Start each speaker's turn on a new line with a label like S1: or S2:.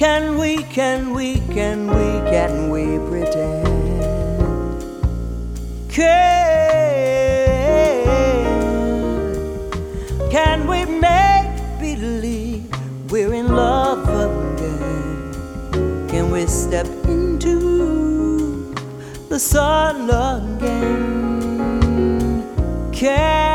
S1: can we pretend? Can we make believe we're in love again? Can we step into the sun again? Can